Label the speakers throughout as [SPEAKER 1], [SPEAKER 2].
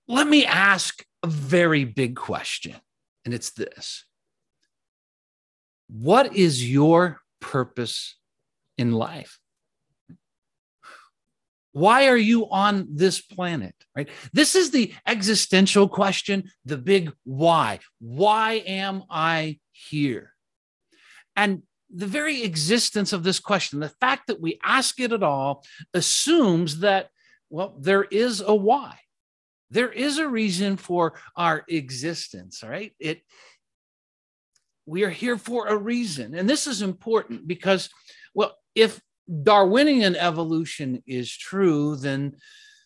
[SPEAKER 1] Let me ask a very big question, and it's this. What is your purpose in life? Why are you on this planet, right? This is the existential question, the big why. Why am I here? And the very existence of this question, the fact that we ask it at all, assumes that, well, there is a why. There is a reason for our existence, right? We are here for a reason. And this is important because, well, if Darwinian evolution is true, then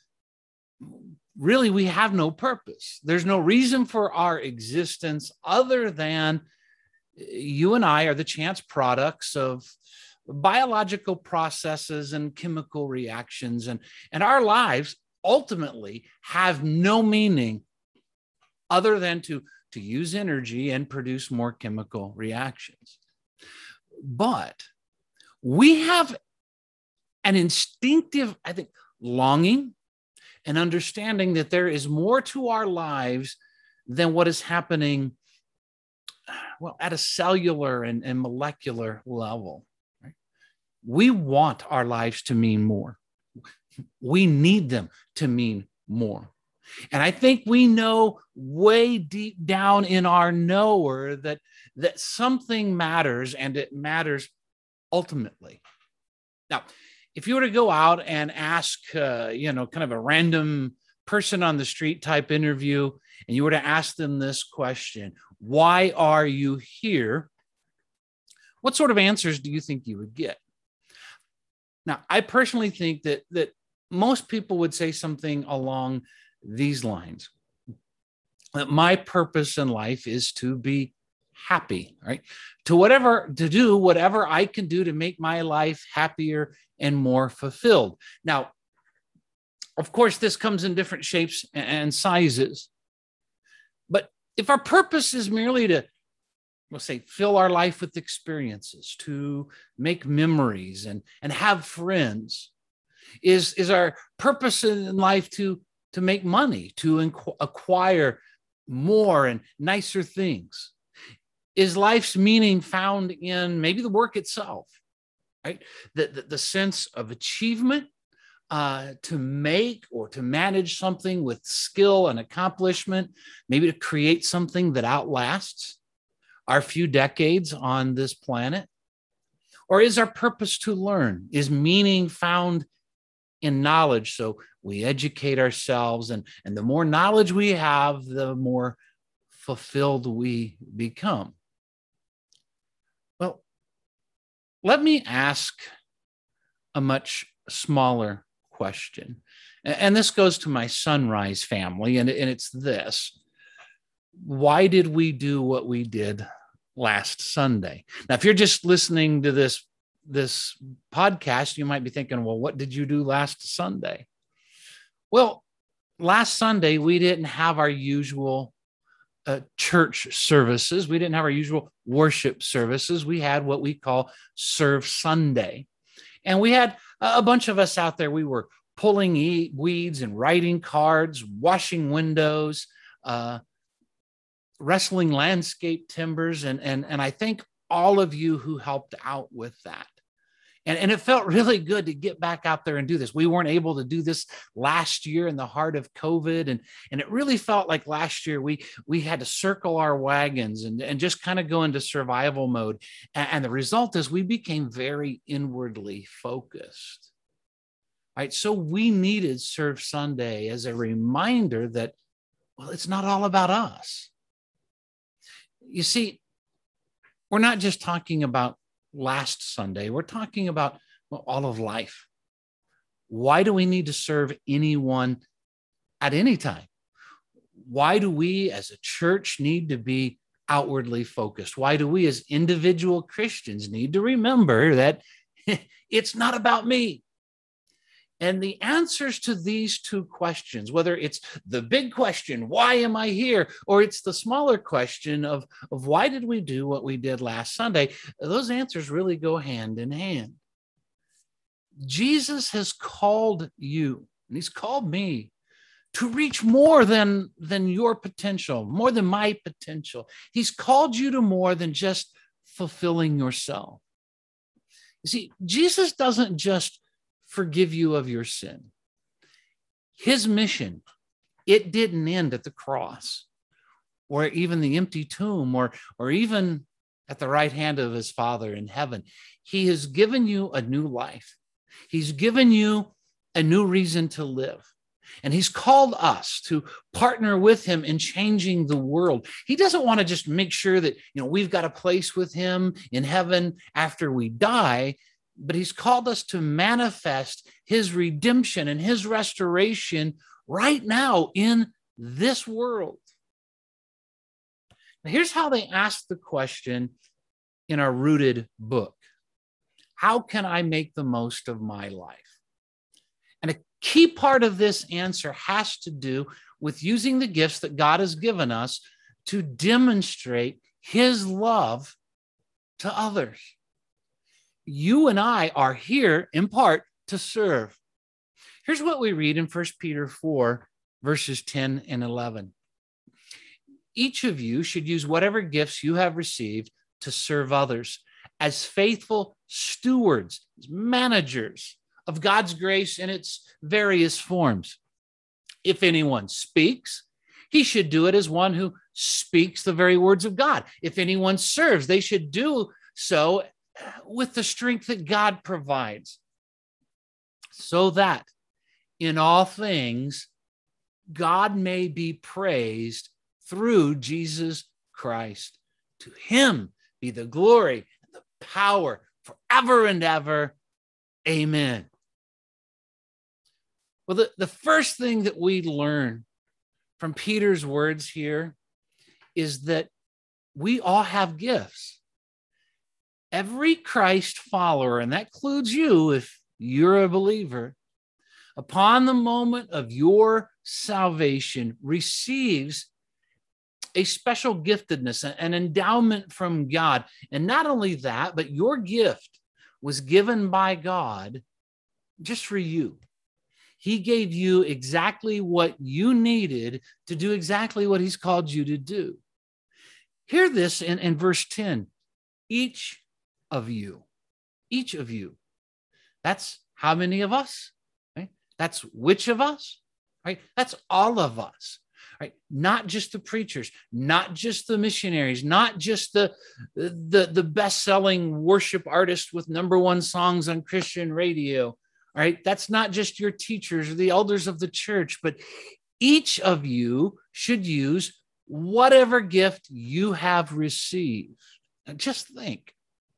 [SPEAKER 1] really we have no purpose. There's no reason for our existence other than you and I are the chance products of biological processes and chemical reactions, and our lives ultimately have no meaning other than to use energy and produce more chemical reactions. But we have an instinctive, I think, longing and understanding that there is more to our lives than what is happening, well, at a cellular and molecular level. Right? We want our lives to mean more. We need them to mean more. And I think we know way deep down in our knower that something matters, and it matters ultimately. Now, if you were to go out and ask, kind of a random person on the street type interview, and you were to ask them this question, why are you here? What sort of answers do you think you would get? Now, I personally think that most people would say something along these lines. That my purpose in life is to be happy, right? To do whatever I can do to make my life happier and more fulfilled. Now, of course, this comes in different shapes and sizes. But if our purpose is merely to, we'll say, fill our life with experiences, to make memories and have friends, is our purpose in life to make money, to acquire more and nicer things? Is life's meaning found in maybe the work itself, right? The sense of achievement, to make or to manage something with skill and accomplishment, maybe to create something that outlasts our few decades on this planet? Or is our purpose to learn? Is meaning found in knowledge? So we educate ourselves, and the more knowledge we have, the more fulfilled we become. Well, let me ask a much smaller question. And this goes to my Sunrise family, and it's this. Why did we do what we did last Sunday? Now, if you're just listening to this podcast, you might be thinking, well, what did you do last Sunday? Well, last Sunday, we didn't have our usual church services. We didn't have our usual worship services. We had what we call Serve Sunday. And we had a bunch of us out there. We were pulling weeds and writing cards, washing windows, wrestling landscape timbers. And I thank all of you who helped out with that. And it felt really good to get back out there and do this. We weren't able to do this last year in the heart of COVID. And it really felt like last year we had to circle our wagons and just kind of go into survival mode. And the result is we became very inwardly focused. Right? So we needed Serve Sunday as a reminder that, well, it's not all about us. You see, we're not just talking about last Sunday. We're talking about, well, all of life. Why do we need to serve anyone at any time? Why do we as a church need to be outwardly focused? Why do we as individual Christians need to remember that it's not about me? And the answers to these two questions, whether it's the big question, why am I here? Or it's the smaller question of why did we do what we did last Sunday? Those answers really go hand in hand. Jesus has called you, and he's called me to reach more than your potential, more than my potential. He's called you to more than just fulfilling yourself. You see, Jesus doesn't just forgive you of your sin. His mission, it didn't end at the cross or even the empty tomb or even at the right hand of his Father in heaven. He has given you a new life. He's given you a new reason to live. And he's called us to partner with him in changing the world. He doesn't want to just make sure that, we've got a place with him in heaven after we die, but he's called us to manifest his redemption and his restoration right now in this world. Now, here's how they ask the question in our Rooted book. How can I make the most of my life? And a key part of this answer has to do with using the gifts that God has given us to demonstrate his love to others. You and I are here in part to serve. Here's what we read in 1 Peter 4, verses 10 and 11. Each of you should use whatever gifts you have received to serve others as faithful stewards, managers of God's grace in its various forms. If anyone speaks, he should do it as one who speaks the very words of God. If anyone serves, they should do so with the strength that God provides, so that in all things, God may be praised through Jesus Christ. To him be the glory and the power forever and ever. Amen. Well, the first thing that we learn from Peter's words here is that we all have gifts. Every Christ follower, and that includes you if you're a believer, upon the moment of your salvation receives a special giftedness, an endowment from God. And not only that, but your gift was given by God just for you. He gave you exactly what you needed to do exactly what he's called you to do. Hear this in verse 10. Each of you. That's how many of us? Right? That's which of us? Right? That's all of us. Right? Not just the preachers, not just the missionaries, not just the best-selling worship artists with #1 songs on Christian radio. All right, that's not just your teachers or the elders of the church, but each of you should use whatever gift you have received. Now just think.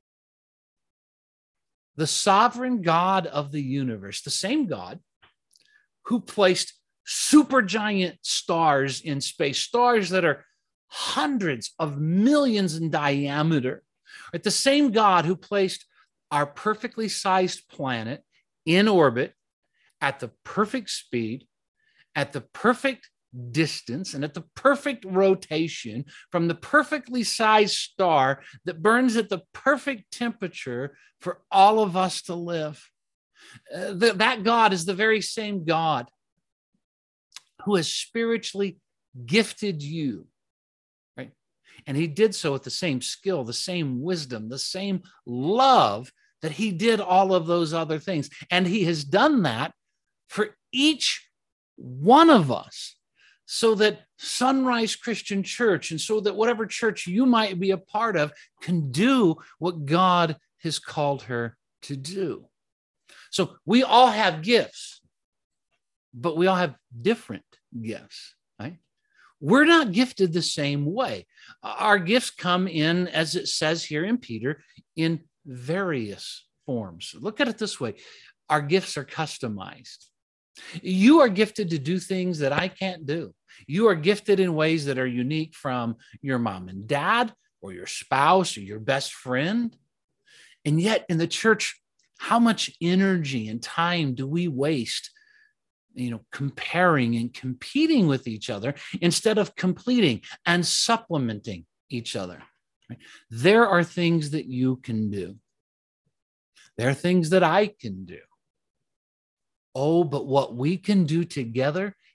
[SPEAKER 1] The sovereign God of the universe, the same God who placed supergiant stars in space, stars that are hundreds of millions in diameter, right? The same God who placed our perfectly sized planet in orbit at the perfect speed, at the perfect distance, and at the perfect rotation from the perfectly sized star that burns at the perfect temperature for all of us to live. That God is the very same God who has spiritually gifted you, right? And he did so with the same skill, the same wisdom, the same love that he did all of those other things. And he has done that for each one of us, so that Sunrise Christian Church, and so that whatever church you might be a part of, can do what God has called her to do. So we all have gifts, but we all have different gifts, right? We're not gifted the same way. Our gifts come in, as it says here in Peter, in various forms. Look at it this way. Our gifts are customized. You are gifted to do things that I can't do. You are gifted in ways that are unique from your mom and dad or your spouse or your best friend. And yet in the church, how much energy and time do we waste, comparing and competing with each other instead of completing and supplementing each other? Right? There are things that you can do. There are things that I can do. Oh, but what we can do together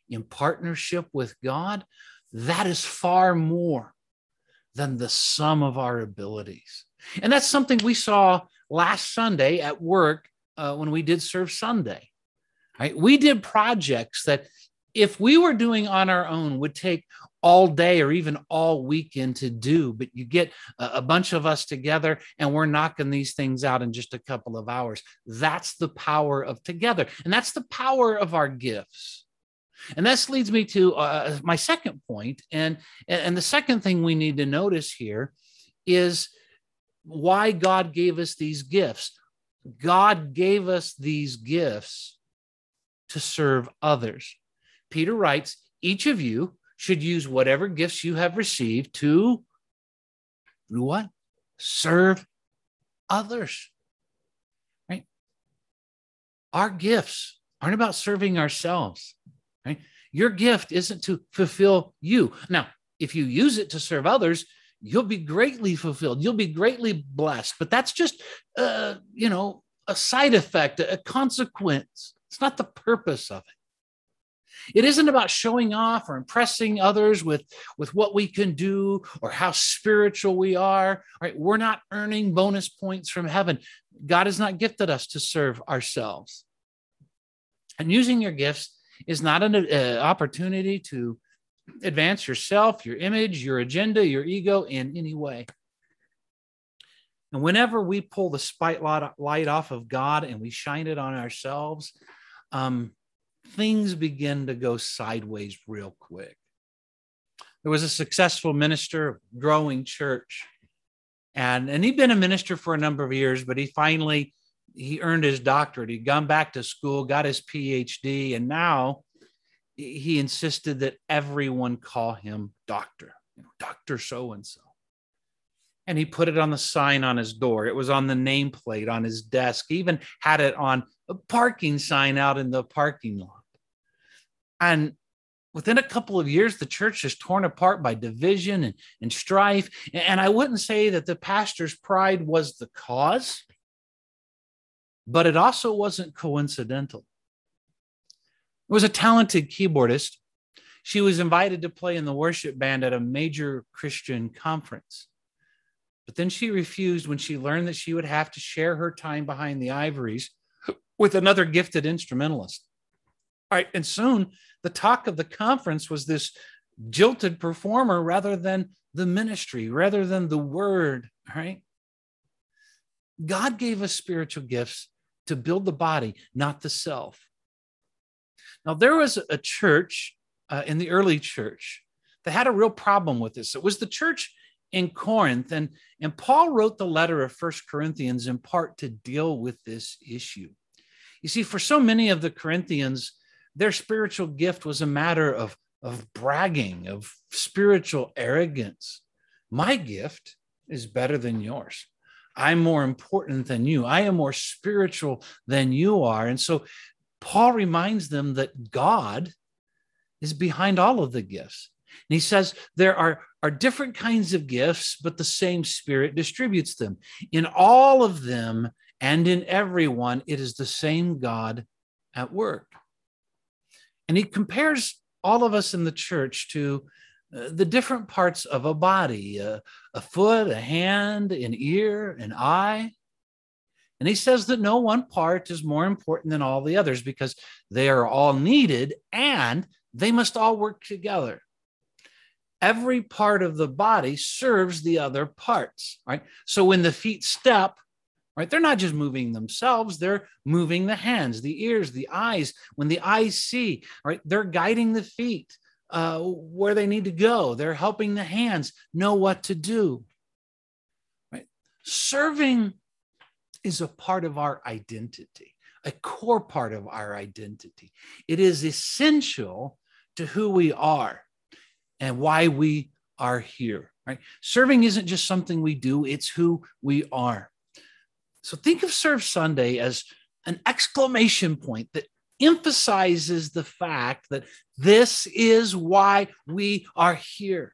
[SPEAKER 1] in partnership with God, that is far more than the sum of our abilities. And that's something we saw last Sunday at work when we did Serve Sunday. Right? We did projects that if we were doing on our own would take all day or even all weekend to do, but you get a bunch of us together and we're knocking these things out in just a couple of hours. That's the power of together. And that's the power of our gifts. And this leads me to my second point. And the second thing we need to notice here is why God gave us these gifts. God gave us these gifts to serve others. Peter writes, each of you should use whatever gifts you have received to do what? Serve others. Right? Our gifts aren't about serving ourselves. Right? Your gift isn't to fulfill you. Now, if you use it to serve others, you'll be greatly fulfilled. You'll be greatly blessed. But that's just, a side effect, a consequence. It's not the purpose of it. It isn't about showing off or impressing others with what we can do or how spiritual we are. Right? We're not earning bonus points from heaven. God has not gifted us to serve ourselves. And using your gifts is not an opportunity to advance yourself, your image, your agenda, your ego in any way. And whenever we pull the spotlight off of God and we shine it on ourselves, things begin to go sideways real quick. There was a successful minister, growing church, and he'd been a minister for a number of years, but he earned his doctorate. He'd gone back to school, got his PhD, and now he insisted that everyone call him doctor, Dr. So-and-so. And he put it on the sign on his door. It was on the nameplate on his desk. He even had it on a parking sign out in the parking lot. And within a couple of years, the church is torn apart by division and strife. And I wouldn't say that the pastor's pride was the cause, but it also wasn't coincidental. There was a talented keyboardist. She was invited to play in the worship band at a major Christian conference. But then she refused when she learned that she would have to share her time behind the ivories with another gifted instrumentalist. All right, and soon the talk of the conference was this jilted performer rather than the ministry, rather than the word, right? God gave us spiritual gifts to build the body, not the self. Now, there was a church in the early church that had a real problem with this. It was the church in Corinth, and Paul wrote the letter of 1 Corinthians in part to deal with this issue. You see, for so many of the Corinthians, their spiritual gift was a matter of bragging, of spiritual arrogance. My gift is better than yours. I'm more important than you. I am more spiritual than you are. And so Paul reminds them that God is behind all of the gifts. And he says there are different kinds of gifts, but the same Spirit distributes them. In all of them and in everyone, it is the same God at work. And he compares all of us in the church to the different parts of a body, a foot, a hand, an ear, an eye. And he says that no one part is more important than all the others because they are all needed and they must all work together. Every part of the body serves the other parts, right? So when the feet step, right, they're not just moving themselves, they're moving the hands, the ears, the eyes. When the eyes see, right, they're guiding the feet where they need to go. They're helping the hands know what to do, right? Serving is a part of our identity, a core part of our identity. It is essential to who we are and why we are here, right? Serving isn't just something we do, it's who we are. So think of Serve Sunday as an exclamation point that emphasizes the fact that this is why we are here.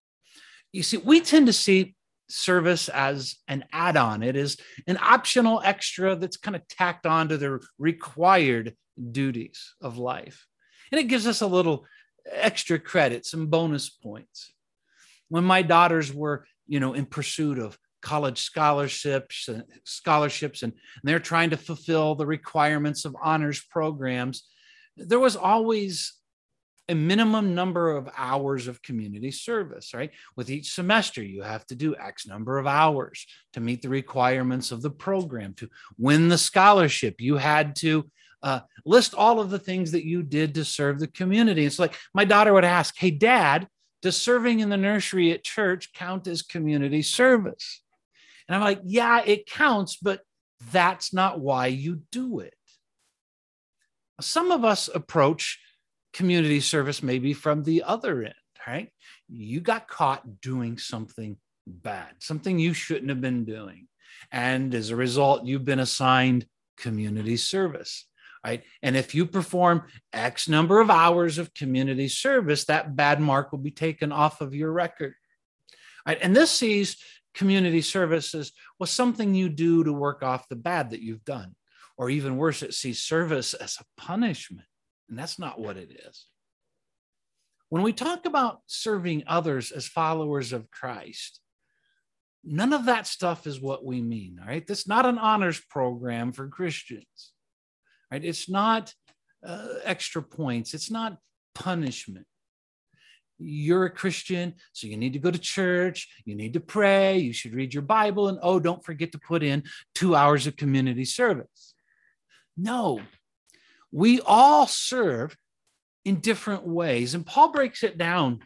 [SPEAKER 1] You see, we tend to see service as an add-on. It is an optional extra that's kind of tacked on to the required duties of life. And it gives us a little extra credit, some bonus points. When my daughters were, in pursuit of college scholarships, and they're trying to fulfill the requirements of honors programs, there was always a minimum number of hours of community service, right? With each semester, you have to do X number of hours to meet the requirements of the program. To win the scholarship, you had to list all of the things that you did to serve the community. It's like my daughter would ask, "Hey, Dad, does serving in the nursery at church count as community service?" And I'm like, "Yeah, it counts, but that's not why you do it." Some of us approach community service maybe from the other end, right? You got caught doing something bad, something you shouldn't have been doing. And as a result, you've been assigned community service, right? And if you perform X number of hours of community service, that bad mark will be taken off of your record, right? And this sees community service as something you do to work off the bad that you've done. Or even worse, it sees service as a punishment. And that's not what it is. When we talk about serving others as followers of Christ, none of that stuff is what we mean, all right? That's not an honors program for Christians, right? It's not extra points. It's not punishment. You're a Christian, so you need to go to church. You need to pray. You should read your Bible. And don't forget to put in 2 hours of community service. No. We all serve in different ways. And Paul breaks it down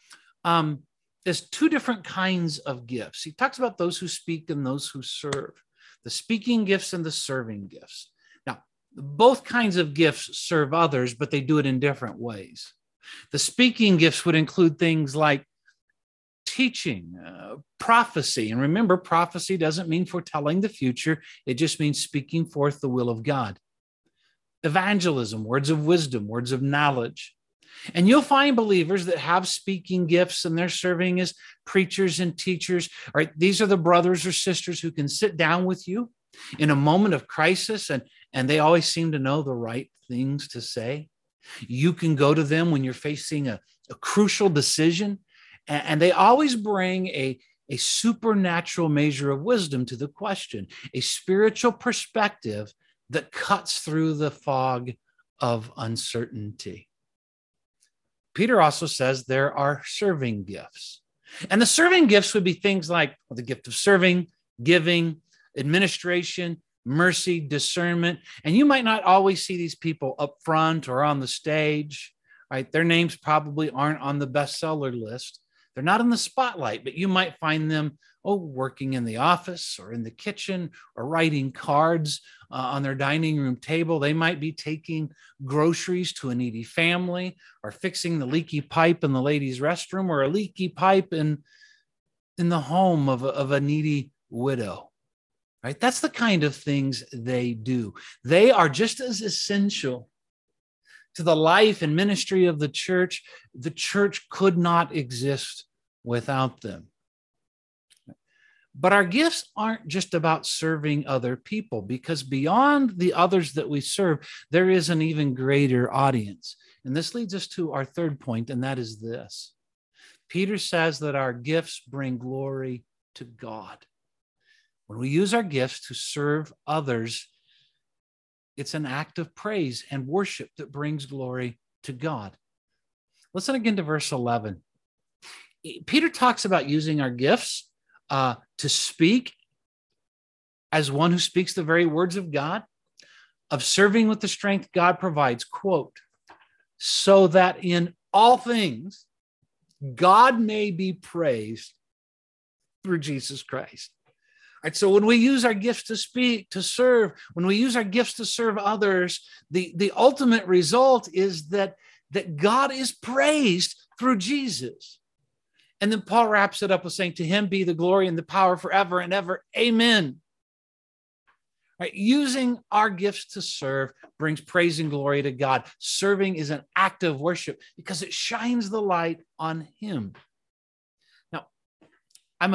[SPEAKER 1] as two different kinds of gifts. He talks about those who speak and those who serve, the speaking gifts and the serving gifts. Now, both kinds of gifts serve others, but they do it in different ways. The speaking gifts would include things like teaching, prophecy. And remember, prophecy doesn't mean foretelling the future. It just means speaking forth the will of God. Evangelism, words of wisdom, words of knowledge. And you'll find believers that have speaking gifts and they're serving as preachers and teachers. All right, these are the brothers or sisters who can sit down with you in a moment of crisis and they always seem to know the right things to say. You can go to them when you're facing a crucial decision, and they always bring a supernatural measure of wisdom to the question, a spiritual perspective that cuts through the fog of uncertainty. Peter also says there are serving gifts. And the serving gifts would be things like the gift of serving, giving, administration, mercy, discernment. And you might not always see these people up front or on the stage, right? Their names probably aren't on the bestseller list. They're not in the spotlight, but you might find them working in the office or in the kitchen or writing cards on their dining room table. They might be taking groceries to a needy family or fixing the leaky pipe in the ladies' restroom or a leaky pipe in the home of a needy widow, right? That's the kind of things they do. They are just as essential to the life and ministry of the church. The church could not exist without them. But our gifts aren't just about serving other people, because beyond the others that we serve, there is an even greater audience. And this leads us to our third point, and that is this. Peter says that our gifts bring glory to God. When we use our gifts to serve others, it's an act of praise and worship that brings glory to God. Listen again to verse 11. Peter talks about using our gifts to speak as one who speaks the very words of God, of serving with the strength God provides, quote, so that in all things God may be praised through Jesus Christ. All right, so when we use our gifts to speak, to serve, when we use our gifts to serve others, the ultimate result is that God is praised through Jesus. And then Paul wraps it up with saying, to him be the glory and the power forever and ever. Amen. Right? Using our gifts to serve brings praise and glory to God. Serving is an act of worship because it shines the light on him. Now, I'm a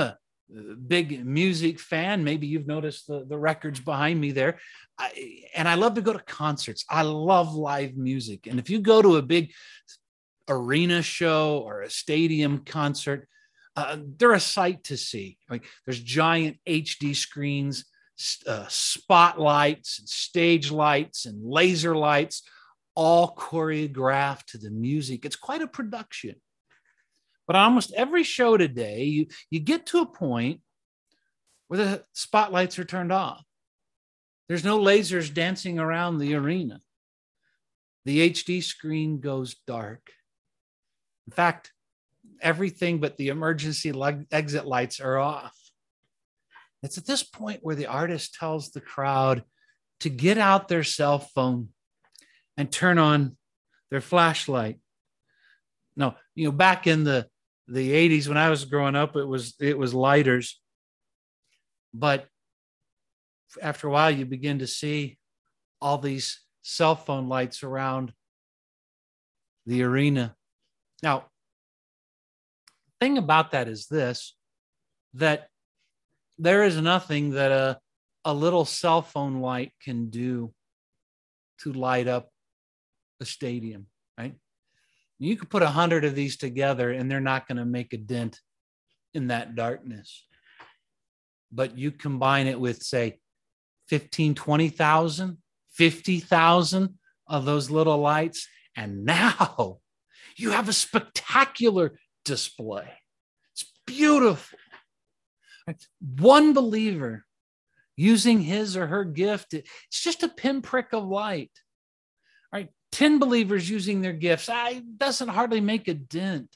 [SPEAKER 1] big music fan. Maybe you've noticed the records behind me there. And I love to go to concerts. I love live music. And if you go to a big arena show or a stadium concert, they're a sight to see. Like, there's giant HD screens, spotlights, and stage lights, and laser lights, all choreographed to the music. It's quite a production. But on almost every show today, you get to a point where the spotlights are turned off. There's no lasers dancing around the arena. The HD screen goes dark. In fact, everything but the emergency exit lights are off. It's at this point where the artist tells the crowd to get out their cell phone and turn on their flashlight. No, back in the 80s when I was growing up, it was lighters. But after a while, you begin to see all these cell phone lights around the arena. Now, the thing about that is this, that there is nothing that a little cell phone light can do to light up a stadium, right? You could put 100 of these together and they're not going to make a dent in that darkness. But you combine it with, say, 15, 20,000, 50,000 of those little lights, and now you have a spectacular display. It's beautiful. One believer using his or her gift, it's just a pinprick of light. All right, 10 believers using their gifts, it doesn't hardly make a dent.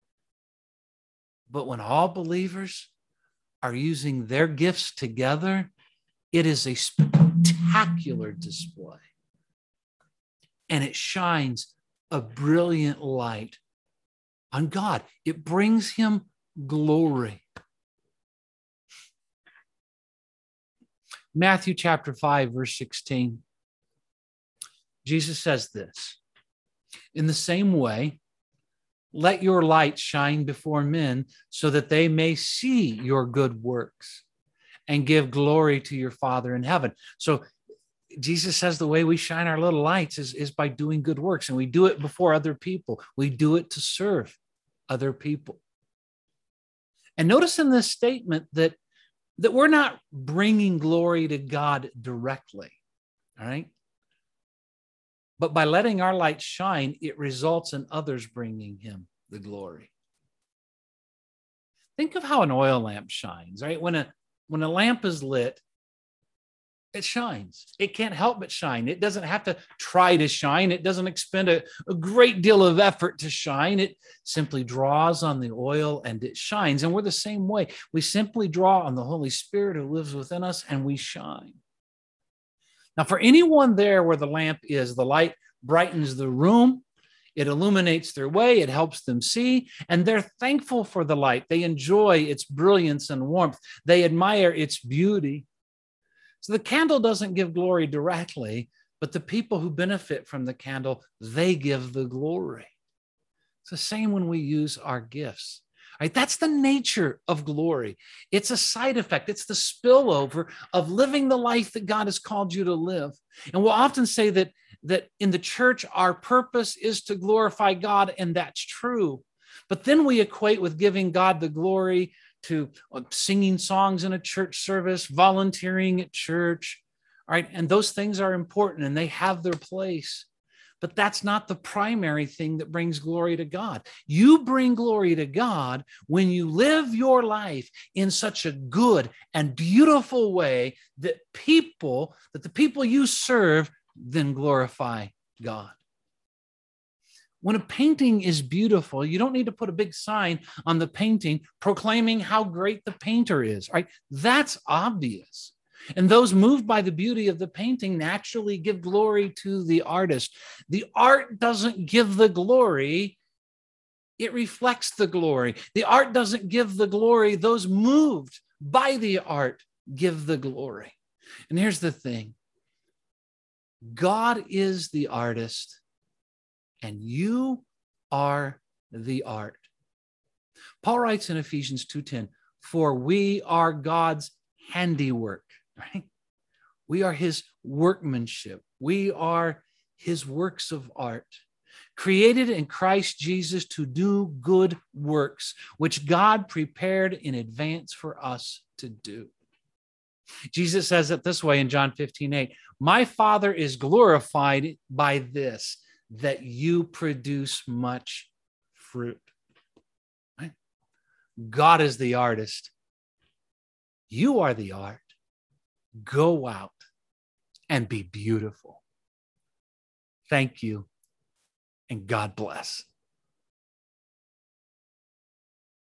[SPEAKER 1] But when all believers are using their gifts together, it is a spectacular display. And it shines a brilliant light on God. It brings him glory. Matthew chapter 5, verse 16. Jesus says this: in the same way, let your light shine before men so that they may see your good works and give glory to your Father in heaven. So Jesus says the way we shine our little lights is by doing good works, and we do it before other people. We do it to serve other people. And notice in this statement that we're not bringing glory to God directly, all right? But by letting our light shine, it results in others bringing him the glory. Think of how an oil lamp shines, right? When a lamp is lit, it shines. It can't help but shine. It doesn't have to try to shine. It doesn't expend a great deal of effort to shine. It simply draws on the oil and it shines. And we're the same way. We simply draw on the Holy Spirit who lives within us and we shine. Now, for anyone there where the lamp is, the light brightens the room. It illuminates their way. It helps them see. And they're thankful for the light. They enjoy its brilliance and warmth. They admire its beauty. So the candle doesn't give glory directly, but the people who benefit from the candle, they give the glory. It's the same when we use our gifts. Right? That's the nature of glory. It's a side effect. It's the spillover of living the life that God has called you to live. And we'll often say that in the church, our purpose is to glorify God, and that's true. But then we equate with giving God the glory to singing songs in a church service, volunteering at church, all right? And those things are important and they have their place. But that's not the primary thing that brings glory to God. You bring glory to God when you live your life in such a good and beautiful way that the people you serve then glorify God. When a painting is beautiful, you don't need to put a big sign on the painting proclaiming how great the painter is, right? That's obvious. And those moved by the beauty of the painting naturally give glory to the artist. The art doesn't give the glory, it reflects the glory. The art doesn't give the glory, those moved by the art give the glory. And here's the thing: God is the artist, and you are the art. Paul writes in Ephesians 2:10, For we are God's handiwork, right? We are his workmanship. We are his works of art, created in Christ Jesus to do good works, which God prepared in advance for us to do. Jesus says it this way in John 15:8. My Father is glorified by this, that you produce much fruit. Right? God is the artist. You are the art. Go out and be beautiful. Thank you, and God bless.